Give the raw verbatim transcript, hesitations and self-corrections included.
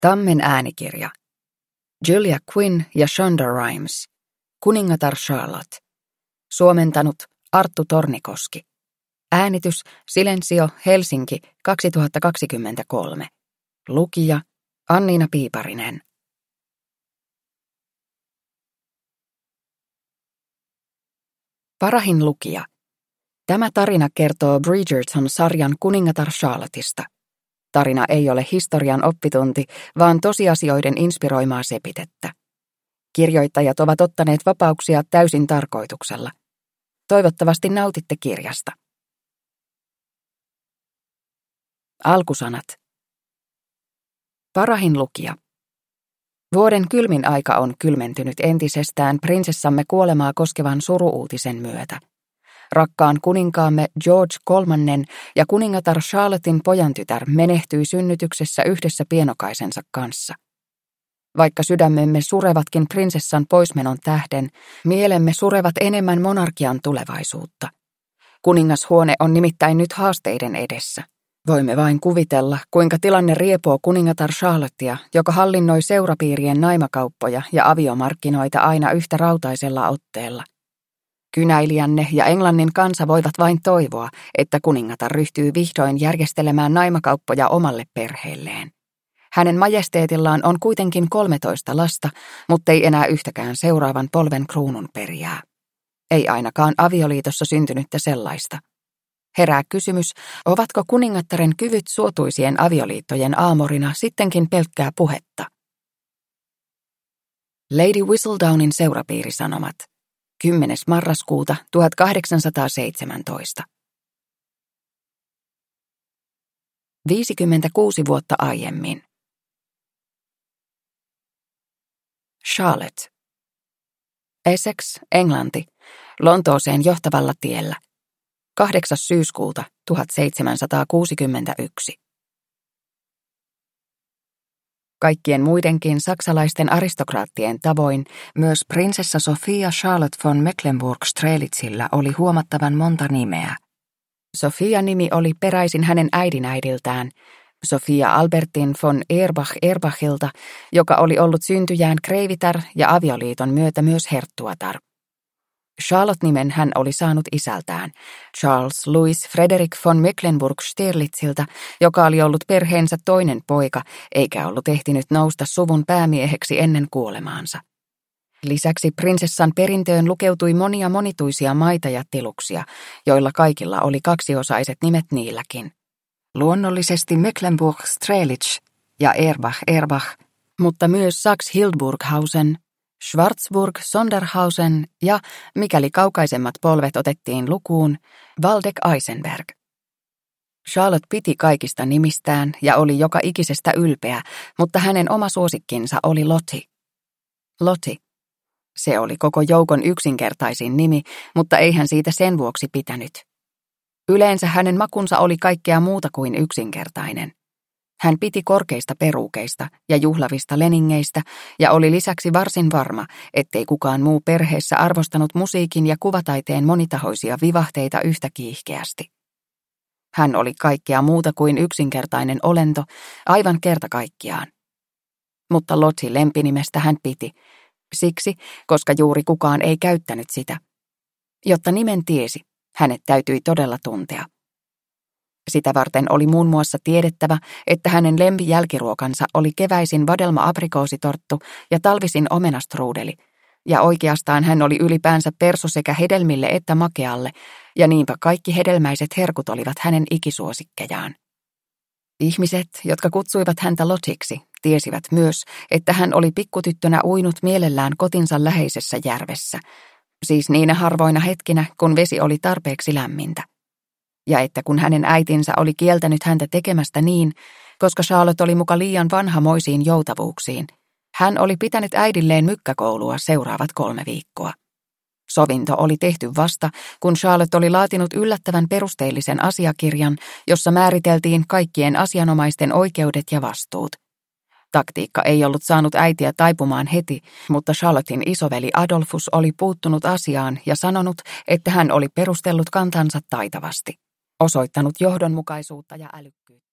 Tammen äänikirja. Julia Quinn ja Shonda Rhimes. Kuningatar Charlotte. Suomentanut Arttu Tornikoski. Äänitys Silensio, Helsinki, kaksituhattakaksikymmentäkolme. Lukija Anniina Piiparinen. Parahin lukija. Tämä tarina kertoo Bridgerton-sarjan Kuningatar Charlottesta. Tarina ei ole historian oppitunti, vaan tosiasioiden inspiroimaa sepitettä. Kirjoittajat ovat ottaneet vapauksia täysin tarkoituksella. Toivottavasti nautitte kirjasta. Alkusanat. Parahin lukija. Vuoden kylmin aika on kylmentynyt entisestään prinsessamme kuolemaa koskevan suru-uutisen myötä. Rakkaan kuninkaamme George kolmannen ja kuningatar Charlotten pojantytär menehtyi synnytyksessä yhdessä pienokaisensa kanssa. Vaikka sydämemme surevatkin prinsessan poismenon tähden, mielemme surevat enemmän monarkian tulevaisuutta. Kuningashuone on nimittäin nyt haasteiden edessä. Voimme vain kuvitella, kuinka tilanne riepoo kuningatar Charlottea, joka hallinnoi seurapiirien naimakauppoja ja aviomarkkinoita aina yhtä rautaisella otteella. Kynäilijänne ja Englannin kansa voivat vain toivoa, että kuningatar ryhtyy vihdoin järjestelemään naimakauppoja omalle perheelleen. Hänen majesteetillaan on kuitenkin kolmetoista lasta, mutta ei enää yhtäkään seuraavan polven kruunun perijää. Ei ainakaan avioliitossa syntynyttä sellaista. Herää kysymys, ovatko kuningattaren kyvyt suotuisien avioliittojen aamorina sittenkin pelkkää puhetta? Lady Whistledownin seurapiirisanomat. kymmenes marraskuuta tuhatkahdeksansataaseitsemäntoista. viisikymmentäkuusi vuotta aiemmin. Charlotte. Essex, Englanti, Lontooseen johtavalla tiellä. kahdeksas syyskuuta tuhatseitsemänsataakuusikymmentäyksi. Kaikkien muidenkin saksalaisten aristokraattien tavoin myös prinsessa Sophia Charlotte von Mecklenburg-Strelitzillä oli huomattavan monta nimeä. Sophia-nimi oli peräisin hänen äidinäidiltään, Sophia Albertin von Erbach-Erbachilta, joka oli ollut syntyjään kreivitär ja avioliiton myötä myös herttuatar. Charlotte-nimen hän oli saanut isältään, Charles Louis Frederick von Mecklenburg-Strelitziltä, joka oli ollut perheensä toinen poika, eikä ollut ehtinyt nousta suvun päämieheksi ennen kuolemaansa. Lisäksi prinsessan perintöön lukeutui monia monituisia maita ja tiluksia, joilla kaikilla oli kaksiosaiset nimet niilläkin. Luonnollisesti Mecklenburg-Strelitz ja Erbach-Erbach, mutta myös Saxe-Hildburghausen, Schwarzburg-Sondershausen ja, mikäli kaukaisemmat polvet otettiin lukuun, Waldeck-Eisenberg. Charlotte piti kaikista nimistään ja oli joka ikisestä ylpeä, mutta hänen oma suosikkinsa oli Lottie. Lottie. Se oli koko joukon yksinkertaisin nimi, mutta ei hän siitä sen vuoksi pitänyt. Yleensä hänen makunsa oli kaikkea muuta kuin yksinkertainen. Hän piti korkeista peruukeista ja juhlavista leningeistä ja oli lisäksi varsin varma, ettei kukaan muu perheessä arvostanut musiikin ja kuvataiteen monitahoisia vivahteita yhtä kiihkeästi. Hän oli kaikkea muuta kuin yksinkertainen olento, aivan kerta kaikkiaan. Mutta Lottie lempinimestä hän piti, siksi, koska juuri kukaan ei käyttänyt sitä. Jotta nimen tiesi, hänet täytyi todella tuntea. Sitä varten oli muun muassa tiedettävä, että hänen lempijälkiruokansa oli keväisin vadelma-aprikoositorttu ja talvisin omenastruudeli, ja oikeastaan hän oli ylipäänsä perso sekä hedelmille että makealle, ja niinpä kaikki hedelmäiset herkut olivat hänen ikisuosikkejaan. Ihmiset, jotka kutsuivat häntä Lottiksi, tiesivät myös, että hän oli pikkutyttönä uinut mielellään kotinsa läheisessä järvessä, siis niinä harvoina hetkinä, kun vesi oli tarpeeksi lämmintä. Ja että kun hänen äitinsä oli kieltänyt häntä tekemästä niin, koska Charlotte oli muka liian vanha moisiin joutavuuksiin, hän oli pitänyt äidilleen mykkäkoulua seuraavat kolme viikkoa. Sovinto oli tehty vasta, kun Charlotte oli laatinut yllättävän perusteellisen asiakirjan, jossa määriteltiin kaikkien asianomaisten oikeudet ja vastuut. Taktiikka ei ollut saanut äitiä taipumaan heti, mutta Charlotten isoveli Adolfus oli puuttunut asiaan ja sanonut, että hän oli perustellut kantansa taitavasti, osoittanut johdonmukaisuutta ja älykkyyttä.